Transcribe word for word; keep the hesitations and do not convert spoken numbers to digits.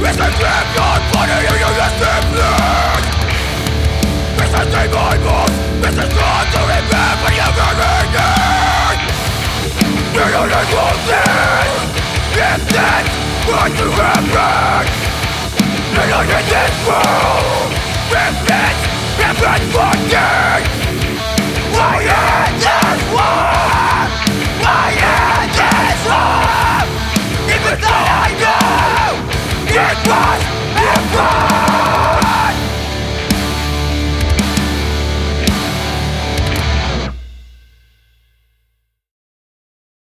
It's a champion, funny in your discipline. It's a team I must. It's a strong to remember you can read it. We don't need losses. It's that what you happen. We don't need this world. Repent, repent for death. I am this war. I am this war. Even though I know it was